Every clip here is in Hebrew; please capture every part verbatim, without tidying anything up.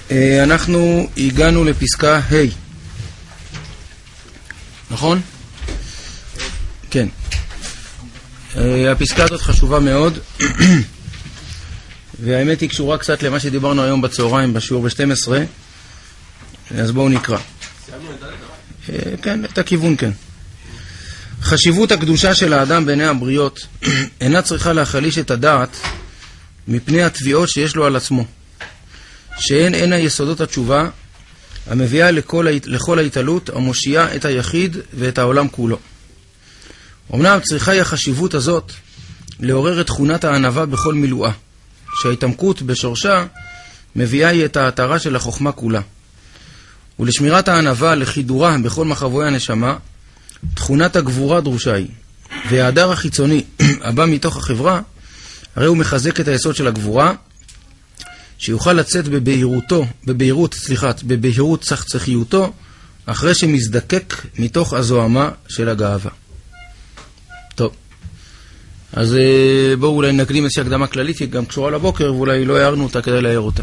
אנחנו הגענו לפסקה ה', נכון? כן. הפסקה הזאת חשובה מאוד, והאמת היא קשורה קצת למה שדיברנו היום בצהריים בשיעור ב-שתים עשרה, אז בואו נקרא. כן, את הכיוון כן. חשיבות הקדושה של האדם בעיני הבריות אינה צריכה להחליש את הדעת מפני התביעות שיש לו על עצמו, שהן הן היסודות התשובה המביאה לכל, לכל ההתעלות המושיעה את היחיד ואת העולם כולו. אמנם צריכה היא החשיבות הזאת לעורר את תכונת הענווה בכל מילואה, שההתעמקות בשורשה מביאה היא את ההתרה של החוכמה כולה. ולשמירת הענווה לחידורה בכל מחבואי הנשמה, תכונת הגבורה דרושה היא, וההדר החיצוני הבא מתוך החברה, הרי הוא מחזק את היסוד של הגבורה, שיוכל לצאת בבהירותו, בבהירות, סליחה, בבהירות צחצחיותו, אחרי שמזדקק מתוך הזוהמה של הגאווה. טוב, אז בואו אולי נקדים איזושהי הקדמה כללית, היא גם קשורה לבוקר, ואולי לא הערנו אותה כדי להעיר אותה.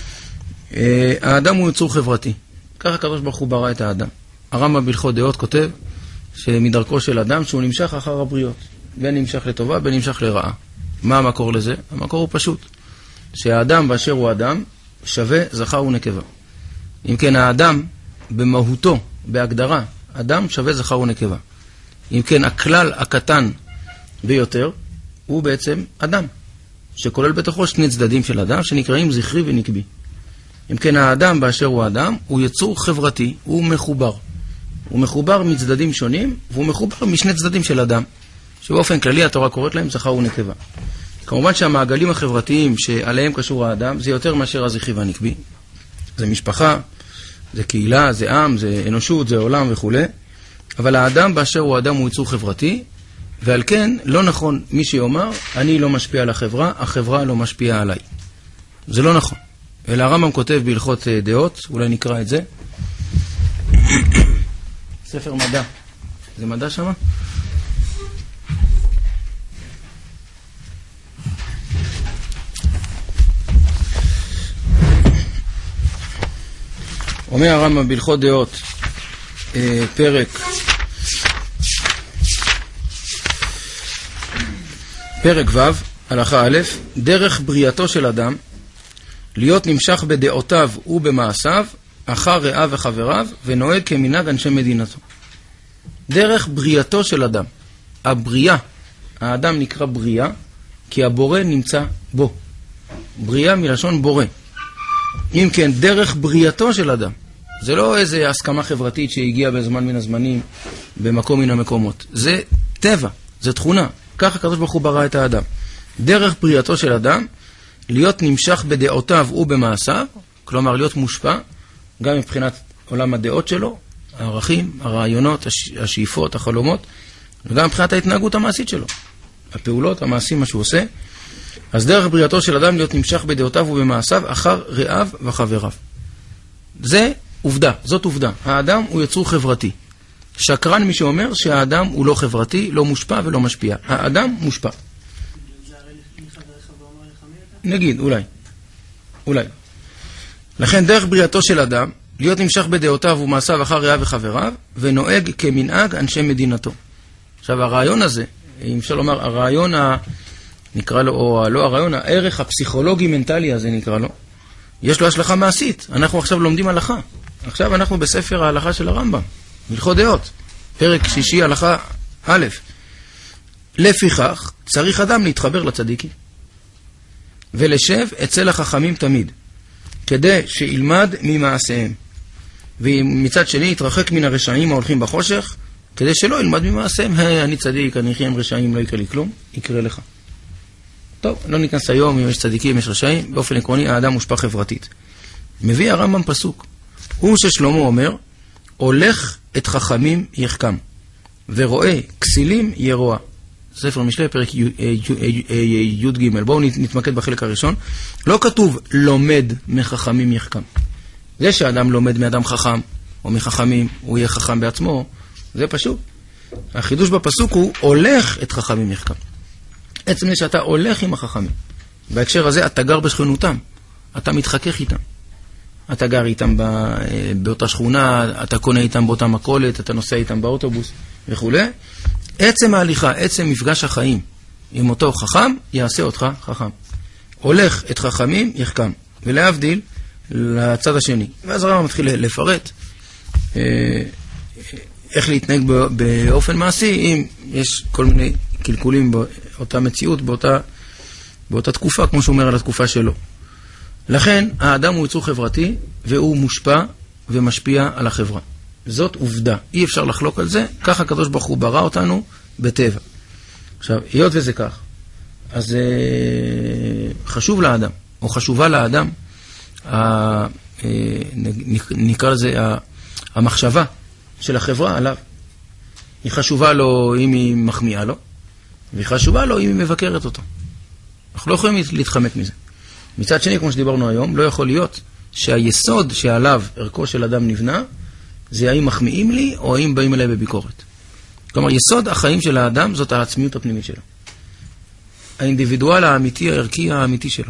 האדם הוא יצור חברתי, ככה הקדוש ברוך הוא ברא את האדם. הרמב"ם בהלכות דעות כותב שמדרכו של אדם שהוא נמשך אחר הבריות, בין נמשך לטובה, בין נמשך לרעה. מה המקור לזה? המקור הוא פשוט, שהאדם באשר הוא אדם שווה זכר ונקבה. אם כן, האדם במהותו, בהגדרה, אדם שווה זכר ונקבה. אם כן, הכלל הקטן ביותר הוא בעצם אדם, שכולל בתוכו שני צדדים של אדם שנקראים זכרי ונקבי. אם כן, האדם באשר הוא אדם הוא יצור חברתי, הוא מחובר. הוא מחובר מצדדים שונים, והוא מחובר משני צדדים של אדם, שבאופן כללי התורה קוראת להם זכר ונקבה. כמובן שהמעגלים החברתיים שעליהם קשור האדם זה יותר מאשר הזכרי והנקבי. זה משפחה, זה קהילה, זה עם, זה אנושות, זה עולם וכו'. אבל האדם באשר הוא אדם הוא יצור חברתי, ועל כן לא נכון מי שיאמר אני לא משפיע על החברה, החברה לא משפיעה עליי. זה לא נכון. אלא הרמב"ם כותב בהלכות דעות, אולי נקרא את זה. ספר מדע. זה מדע שמה? אומר הרמב"ם בהלכות דעות, אה, פרק פרק ו', הלכה א', דרך בריאתו של אדם להיות נמשך בדעותיו ובמעשיו אחר רעיו וחבריו ונוהג כמנהג אנשי מדינתו. דרך בריאתו של אדם. הבריאה, האדם נקרא בריאה כי הבורא נמצא בו. בריאה מלשון בורא. אם כן, דרך בריאתו של אדם, זה לא איזו הסכמה חברתית שהגיעה בזמן מן הזמנים במקום מן המקומות. זה טבע, זה תכונה. ככה הקדוש ברוך הוא ברא את האדם. דרך בריאתו של אדם להיות נמשך בדעותיו ובמעשיו, כלומר להיות מושפע גם מבחינת עולם הדעות שלו, הערכים, הרעיונות, השאיפות, החלומות, וגם מבחינת ההתנהגות המעשית שלו, הפעולות, המעשים, מה שהוא עושה. אז דרך בריאתו של אדם להיות נמשך בדעותיו ובמעשיו אחר רעיו וחבריו. זה עובדה, זאת עובדה. האדם הוא יצור חברתי. שקרן מי שאומר שהאדם הוא לא חברתי, לא מושפע ולא משפיע. האדם מושפע. נגיד, אולי. אולי. לכן דרך בריאתו של אדם להיות נמשך בדעותיו ומעשיו אחר רעיו וחבריו ונוהג כמנהג אנשי מדינתו. עכשיו הרעיון הזה, אם אפשר לומר, הרעיון ה... נקרא לו, או לא הרעיון, הערך הפסיכולוגי-מנטלי הזה נקרא לו, יש לו השלכה מעשית. אנחנו עכשיו לומדים הלכה. עכשיו אנחנו בספר ההלכה של הרמב"ם, בהלכות דעות, פרק שישי הלכה א'. לפיכך צריך אדם להתחבר לצדיקים, ולשב אצל החכמים תמיד, כדי שילמד ממעשיהם, ומצד שני יתרחק מן הרשעים ההולכים בחושך, כדי שלא ילמד ממעשיהם. היי, אני צדיק, אני חיים רשעים, לא יקרה לי כלום, יקרה לך. טוב, לא ניכנס היום אם יש צדיקים, יש רשעים. באופן עקרוני, האדם מושפע חברתית. מביא הרמב"ם פסוק. הוא ששלמה אומר, הולך את חכמים יחכם, ורואה כסילים ירועה. ספר משלי, פרק י' ג'. בואו נתמקד בחלק הראשון. לא כתוב לומד מחכמים יחכם. זה שאדם לומד מאדם חכם, או מחכמים, הוא יהיה חכם בעצמו, זה פשוט. החידוש בפסוק הוא הולך את חכמים יחכם. עצם זה שאתה הולך עם החכמים. בהקשר הזה אתה גר בשכנותם, אתה מתחכך איתם. אתה גר איתם באותה שכונה, אתה קונה איתם באותה מכולת, אתה נוסע איתם באוטובוס וכו'. עצם ההליכה, עצם מפגש החיים עם אותו חכם, יעשה אותך חכם. הולך את חכמים, יחכם. ולהבדיל, לצד השני. ואז הרב מתחיל לפרט איך להתנהג באופן מעשי, אם יש כל מיני קלקולים באותה מציאות, באותה, באותה תקופה, כמו שהוא אומר על התקופה שלו. לכן, האדם הוא יצור חברתי, והוא מושפע ומשפיע על החברה. זאת עובדה. אי אפשר לחלוק על זה, ככה הקדוש ברוך הוא ברא אותנו בטבע. עכשיו, היות וזה כך, אז חשוב לאדם, או חשובה לאדם, נקרא לזה המחשבה של החברה עליו. היא חשובה לו אם היא מחמיאה לו, והיא חשובה לו אם היא מבקרת אותו. אנחנו לא יכולים להתחמק מזה. מצד שני, כמו שדיברנו היום, לא יכול להיות שהיסוד שעליו ערכו של אדם נבנה, זה האם מחמיאים לי או האם באים אליי בביקורת. כלומר, יסוד החיים של האדם זאת העצמיות הפנימית שלו. האינדיבידואל האמיתי, הערכי האמיתי שלו.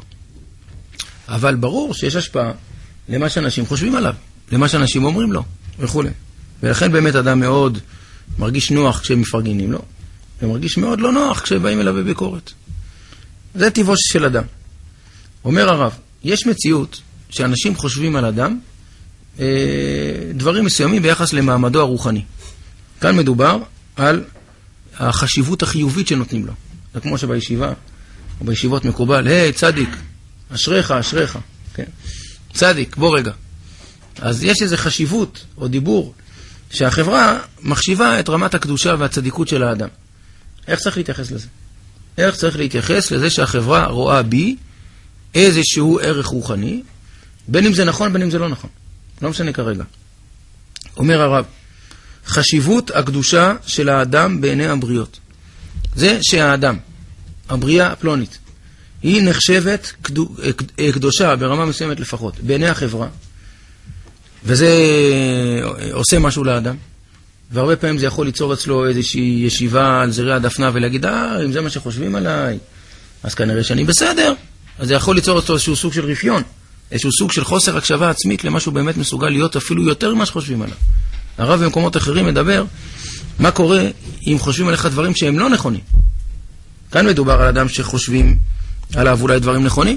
אבל ברור שיש השפעה למה שאנשים חושבים עליו, למה שאנשים אומרים לו, וכו'. ולכן באמת אדם מאוד מרגיש נוח כשהם מפרגנים לו, ומרגיש מאוד לא נוח כשבאים אליו בביקורת. זה טבעו של אדם. אומר הרב, יש מציאות שאנשים חושבים על אדם אה, דברים מסוימים ביחס למעמדו הרוחני. כאן מדובר על החשיבות החיובית שנותנים לו. זה כמו שבישיבה, או בישיבות מקובל, היי, צדיק, אשריך, אשריך. כן? צדיק, בוא רגע. אז יש איזו חשיבות או דיבור שהחברה מחשיבה את רמת הקדושה והצדיקות של האדם. איך צריך להתייחס לזה? איך צריך להתייחס לזה שהחברה רואה בי איזשהו ערך רוחני, בין אם זה נכון, בין אם זה לא נכון. לא משנה כרגע. אומר הרב, חשיבות הקדושה של האדם בעיני הבריות. זה שהאדם, הבריאה הפלונית, היא נחשבת קדושה ברמה מסוימת לפחות, בעיני החברה, וזה עושה משהו לאדם, והרבה פעמים זה יכול ליצור אצלו איזושהי ישיבה על זרי הדפנה ולהגיד, אה, אם זה מה שחושבים עליי, אז כנראה שאני בסדר. אז זה יכול ליצור אצלו איזשהו סוג של רפיון, איזשהו סוג של חוסר הקשבה עצמית למה שהוא באמת מסוגל להיות אפילו יותר ממה שחושבים עליו. הרב במקומות אחרים מדבר מה קורה אם חושבים עליך דברים שהם לא נכונים. כאן מדובר על אדם שחושבים עליו אולי דברים נכונים,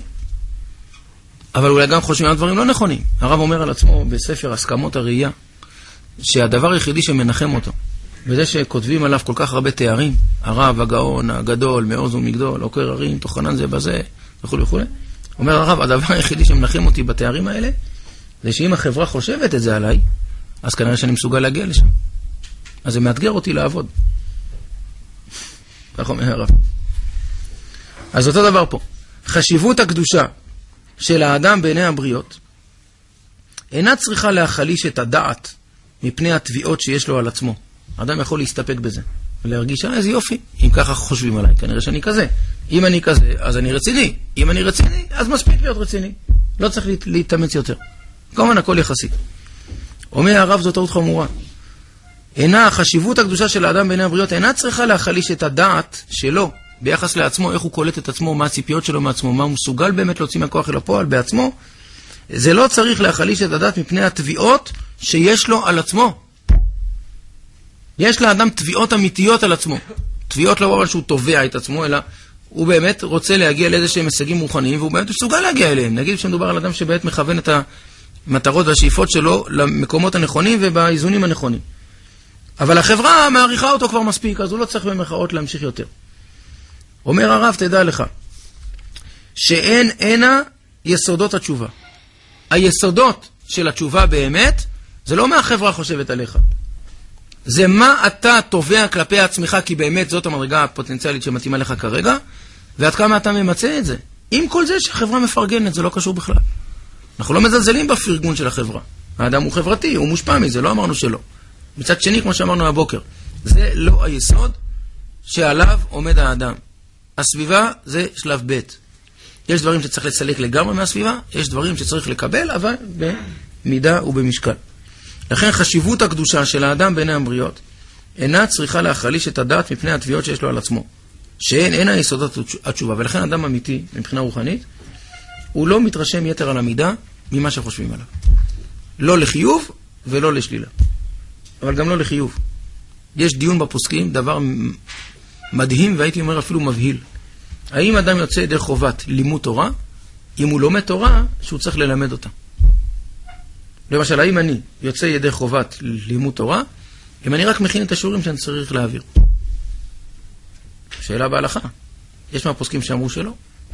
אבל אולי גם חושבים על דברים לא נכונים. הרב אומר על עצמו בספר הסכמות הראייה, שהדבר היחידי שמנחם אותו, וזה שכותבים עליו כל כך הרבה תארים, הרב, הגאון, הגדול, מעוז ומגדול, עוקר הרים, תוכנן זה בזה, וכו' וכו'. אומר הרב, הדבר היחידי שמנחם אותי בתארים האלה, זה שאם החברה חושבת את זה עליי, אז כנראה שאני מסוגל להגיע לשם. אז זה מאתגר אותי לעבוד. כך אומר הרב. אז אותו דבר פה. חשיבות הקדושה של האדם בעיני הבריות, אינה צריכה להחליש את הדעת מפני התביעות שיש לו על עצמו. האדם יכול להסתפק בזה, ולהרגיש, אה, איזה יופי, אם ככה חושבים עליי, כנראה שאני כזה. אם אני כזה, אז אני רציני. אם אני רציני, אז מספיק להיות רציני. לא צריך להתאמץ יותר. כמובן, הכל יחסי. אומר הרב, זאת טעות חמורה. אינה, החשיבות הקדושה של האדם בעיני הבריות, אינה צריכה להחליש את הדעת שלו, ביחס לעצמו, איך הוא קולט את עצמו, מה הציפיות שלו מעצמו, מה הוא מסוגל באמת להוציא מהכוח אל הפועל בעצמו. זה לא צריך להחליש את הדעת מפני התביעות שיש לו על עצמו. יש לאדם תביעות אמיתיות על עצמו. תביעות לא אבל שהוא תובע את עצמו, אלא הוא באמת רוצה להגיע לאיזה שהם הישגים רוחניים, והוא באמת מסוגל להגיע אליהם. נגיד שמדובר על אדם שבאמת מכוון את המטרות והשאיפות שלו למקומות הנכונים ובאיזונים הנכונים. אבל החברה מעריכה אותו כבר מספיק, אז הוא לא צריך במרכאות להמשיך יותר. אומר הרב, תדע לך, שאין אינה יסודות התשובה. היסודות של התשובה באמת, זה לא מה החברה חושבת עליך. זה מה אתה תובע כלפי עצמך, כי באמת זאת המדרגה הפוטנציאלית שמתאימה לך כרגע, ועד כמה אתה ממצא את זה. עם כל זה שהחברה מפרגנת, זה לא קשור בכלל. אנחנו לא מזלזלים בפרגון של החברה. האדם הוא חברתי, הוא מושפע מזה, לא אמרנו שלא. מצד שני, כמו שאמרנו הבוקר, זה לא היסוד שעליו עומד האדם. הסביבה זה שלב ב'. יש דברים שצריך לסלק לגמרי מהסביבה, יש דברים שצריך לקבל, אבל במידה ובמשקל. לכן חשיבות הקדושה של האדם בעיני הבריות אינה צריכה להחליש את הדעת מפני התביעות שיש לו על עצמו, שאין אינה יסודות התשובה. ולכן אדם אמיתי מבחינה רוחנית הוא לא מתרשם יתר על המידה ממה שחושבים עליו. לא לחיוב ולא לשלילה. אבל גם לא לחיוב. יש דיון בפוסקים, דבר מדהים, והייתי אומר אפילו מבהיל. האם אדם יוצא ידי חובת לימוד תורה, אם הוא לומד תורה, שהוא צריך ללמד אותה? למשל, האם אני יוצא ידי חובת לימוד תורה, אם אני רק מכין את השיעורים שאני צריך להעביר? שאלה בהלכה. יש מהפוסקים שאמרו שלא.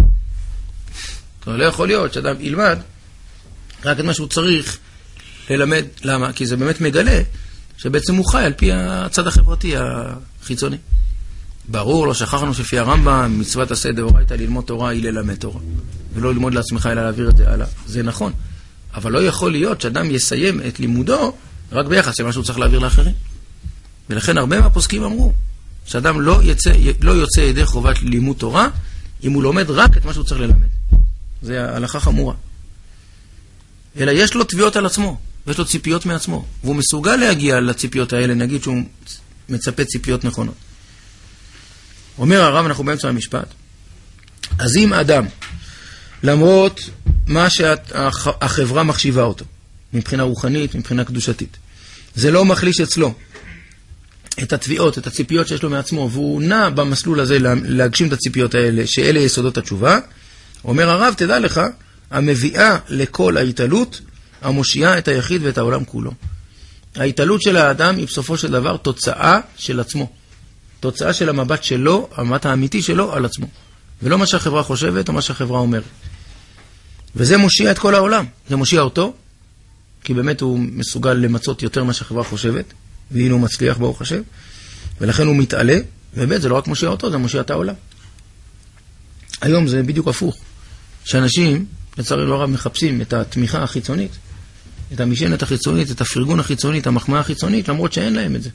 לא יכול להיות שאדם ילמד רק את מה שהוא צריך ללמד. למה? כי זה באמת מגלה שבעצם הוא חי על פי הצד החברתי החיצוני. ברור, לא שכחנו שפי הרמב"ם, מצוות עשה דאורייתא ללמוד תורה היא ללמד תורה. ולא ללמוד לעצמך אלא להעביר את זה הלאה. זה נכון. אבל לא יכול להיות שאדם יסיים את לימודו רק ביחס למה שהוא צריך להעביר לאחרים. ולכן הרבה מהפוסקים אמרו שאדם לא יצא, לא יוצא ידי חובת לימוד תורה אם הוא לומד רק את מה שהוא צריך ללמד. זה ההלכה חמורה. אלא יש לו תביעות על עצמו, ויש לו ציפיות מעצמו, והוא מסוגל להגיע לציפיות האלה, נגיד שהוא מצפה ציפיות נכונות. אומר הרב, אנחנו באמצע המשפט, אז אם אדם, למרות מה שהחברה מחשיבה אותו, מבחינה רוחנית, מבחינה קדושתית, זה לא מחליש אצלו את התביעות, את הציפיות שיש לו מעצמו, והוא נע במסלול הזה להגשים את הציפיות האלה, שאלה יסודות התשובה, אומר הרב, תדע לך, המביאה לכל ההתעלות, המושיעה את היחיד ואת העולם כולו. ההתעלות של האדם היא בסופו של דבר תוצאה של עצמו. תוצאה של המבט שלו, המבט האמיתי שלו על עצמו. ולא מה שהחברה חושבת או מה שהחברה אומרת. וזה מושיע את כל העולם. זה מושיע אותו, כי באמת הוא מסוגל למצות יותר מה שהחברה חושבת, והנה הוא מצליח ברוך השם, ולכן הוא מתעלה, ובאמת זה לא רק מושיע אותו, זה מושיע את העולם. היום זה בדיוק הפוך. שאנשים, לצערי לא רב, מחפשים את התמיכה החיצונית, את המשענת החיצונית, את הפרגון החיצונית, המחמאה החיצונית, למרות שאין להם את זה.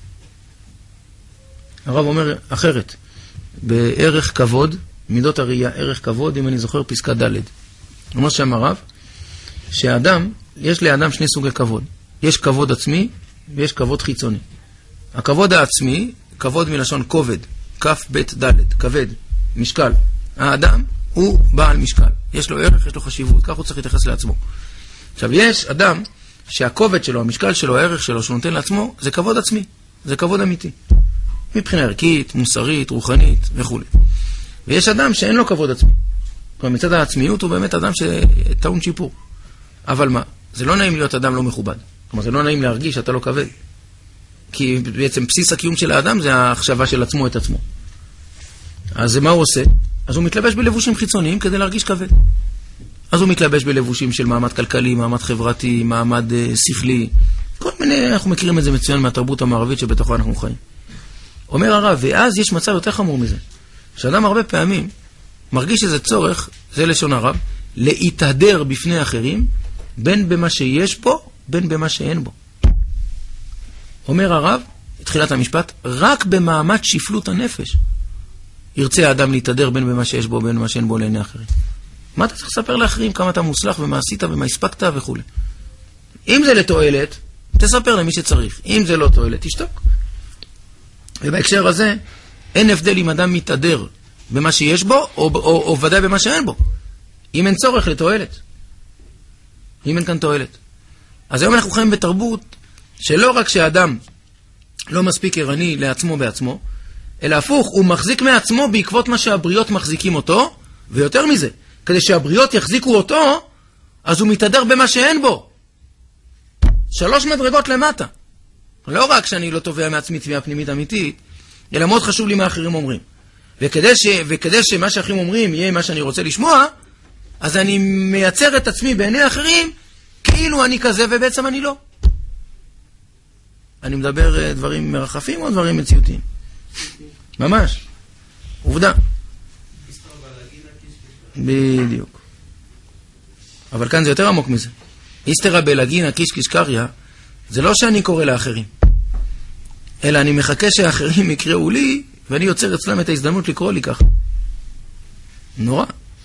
הרב אומר אחרת, בערך כבוד, מידות הראייה, ערך כבוד, אם אני זוכר פסקה ד'. הוא אומר שם הרב, שהאדם, יש לאדם שני סוגי כבוד. יש כבוד עצמי ויש כבוד חיצוני. הכבוד העצמי, כבוד מלשון כובד, כף בית ד', כבד, משקל. האדם הוא בעל משקל. יש לו ערך, יש לו חשיבות, כך הוא צריך להתייחס לעצמו. עכשיו, יש אדם שהכובד שלו, המשקל שלו, הערך שלו, שהוא נותן לעצמו, זה כבוד עצמי. זה כבוד אמיתי. מבחינה ערכית, מוסרית, רוחנית וכו'. ויש אדם שאין לו כבוד עצמי. כלומר, מצד העצמיות הוא באמת אדם שטעון שיפור. אבל מה? זה לא נעים להיות אדם לא מכובד. כלומר, זה לא נעים להרגיש שאתה לא כבד. כי בעצם בסיס הקיום של האדם זה ההחשבה של עצמו את עצמו. אז מה הוא עושה? אז הוא מתלבש בלבושים חיצוניים כדי להרגיש כבד. אז הוא מתלבש בלבושים של מעמד כלכלי, מעמד חברתי, מעמד uh, שכלי. כל מיני, אנחנו מכירים את זה מצוין מהתרבות המערבית שבתוכה אנחנו חיים. אומר הרב, ואז יש מצב יותר חמור מזה. שאדם הרבה פעמים מרגיש איזה צורך, זה לשון הרב, להתהדר בפני אחרים, בין במה שיש פה, בין במה שאין בו. אומר הרב, תחילת המשפט, רק במעמד שפלות הנפש, ירצה האדם להתהדר בין במה שיש בו, בין במה שאין בו לעיני אחרים. מה אתה צריך לספר לאחרים? כמה אתה מוצלח ומה עשית ומה הספקת וכו'. אם זה לתועלת, תספר למי שצריך. אם זה לא תועלת, תשתוק. ובהקשר הזה, אין הבדל אם אדם מתהדר במה שיש בו, או, או, או, או ודאי במה שאין בו. אם אין צורך לתועלת. אם אין כאן תועלת. אז היום אנחנו חיים בתרבות, שלא רק שהאדם לא מספיק ערני לעצמו בעצמו, אלא הפוך, הוא מחזיק מעצמו בעקבות מה שהבריות מחזיקים אותו, ויותר מזה, כדי שהבריות יחזיקו אותו, אז הוא מתהדר במה שאין בו. שלוש מדרגות למטה. לא רק שאני לא תובע מעצמי תביעה פנימית אמיתית, אלא מאוד חשוב לי מה האחרים אומרים. וכדי, ש, וכדי שמה שהאחרים אומרים יהיה מה שאני רוצה לשמוע, אז אני מייצר את עצמי בעיני האחרים, כאילו אני כזה ובעצם אני לא. אני מדבר דברים מרחפים או דברים מציאותיים? ממש. עובדה. בדיוק. אבל כאן זה יותר עמוק מזה. איסתרא בלגינא קישקיש קריא, זה לא שאני קורא לאחרים, אלא אני מחכה שהאחרים יקראו לי, ואני יוצר אצלם את ההזדמנות לקרוא לי ככה. נורא.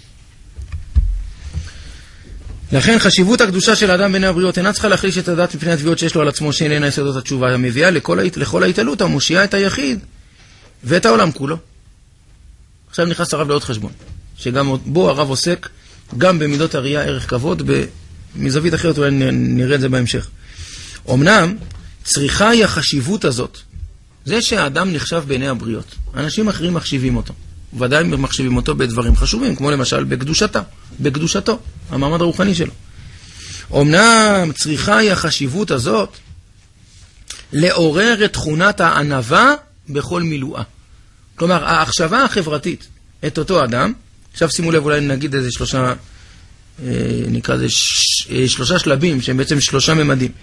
לכן חשיבות הקדושה של האדם בעיני הבריות אינה צריכה להחליש את הדעת מפני התביעות שיש לו על עצמו, שאיננה יסודות התשובה, המביאה לכל, לכל ההתעלות, המושיעה את היחיד ואת העולם כולו. עכשיו נכנס הרב לעוד חשבון, שגם בו הרב עוסק גם במידות הראייה ערך כבוד מזווית אחרת אולי נראה את זה בהמשך. אמנם צריכה היא החשיבות הזאת, זה שהאדם נחשב בעיני הבריות. אנשים אחרים מחשיבים אותו. ודאי מחשיבים אותו בדברים חשובים, כמו למשל בקדושתה, בקדושתו, המעמד הרוחני שלו. אמנם צריכה היא החשיבות הזאת לעורר את תכונת הענווה בכל מילואה. כלומר, ההחשבה החברתית את אותו אדם, עכשיו שימו לב, אולי נגיד איזה שלושה, נקרא זה שלושה שלבים, שהם בעצם שלושה ממדים.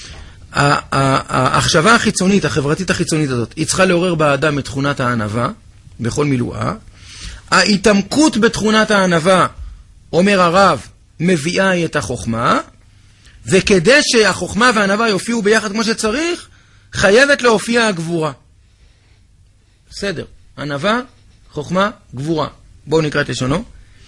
ההחשבה החיצונית, החברתית החיצונית הזאת, היא צריכה לעורר באדם את תכונת הענווה בכל מילואה. ההתעמקות בתכונת הענווה, אומר הרב, מביאה את החוכמה, וכדי שהחוכמה והענווה יופיעו ביחד כמו שצריך, חייבת להופיע הגבורה. בסדר, ענווה, חוכמה, גבורה. בואו נקרא את לשונו.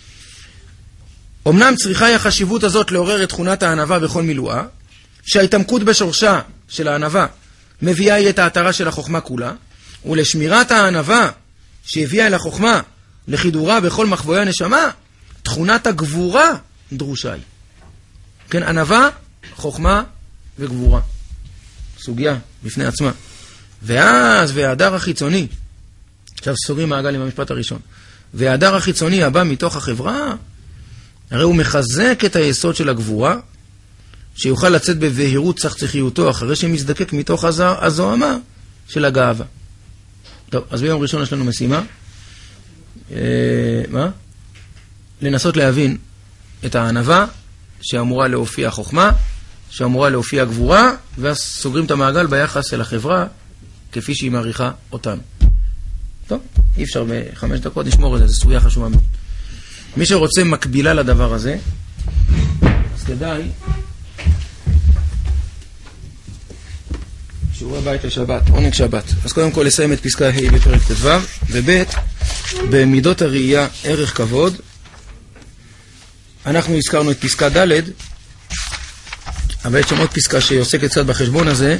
אמנם צריכה היא החשיבות הזאת לעורר את תכונת הענווה בכל מילואה, שההתעמקות בשורשה של הענווה מביאה היא את ההתרה של החוכמה כולה, ולשמירת הענווה שהביאה אל החוכמה לחידורה בכל מחבואי הנשמה, תכונת הגבורה דרושה היא. כן, ענווה, חוכמה וגבורה. סוגיה בפני עצמה. ואז וההדר החיצוני, עכשיו סוגרים מעגל עם המשפט הראשון, וההדר החיצוני הבא מתוך החברה, הרי הוא מחזק את היסוד של הגבורה, שיוכל לצאת בבהירות צחצחיותו אחרי שמזדקק מתוך הזוהמה של הגאווה. טוב, אז ביום ראשון יש לנו משימה. אה, מה? לנסות להבין את הענווה שאמורה להופיע חוכמה, שאמורה להופיע גבורה, ואז סוגרים את המעגל ביחס אל החברה כפי שהיא מעריכה אותנו. טוב, אי אפשר בחמש דקות נשמור את זה, זו סוגיה חשובה מאוד. מי שרוצה מקבילה לדבר הזה, אז כדאי שיעורי בית לשבת, עונג שבת. אז קודם כל לסיים את פסקה ה' בפרק ט"ו, וב' במידות הראייה ערך כבוד. אנחנו הזכרנו את פסקה ד', אבל יש שם עוד פסקה שעוסקת קצת בחשבון הזה,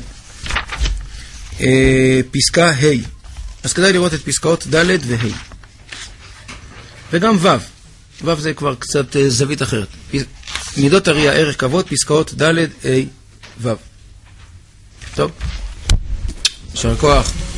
פסקה ה'. אז כדאי לראות את פסקאות ד' וה'. וגם ו'. ו' זה כבר קצת זווית אחרת. מידות הראייה ערך כבוד, פסקאות ד' ה' ו'. טוב, יישר כוח.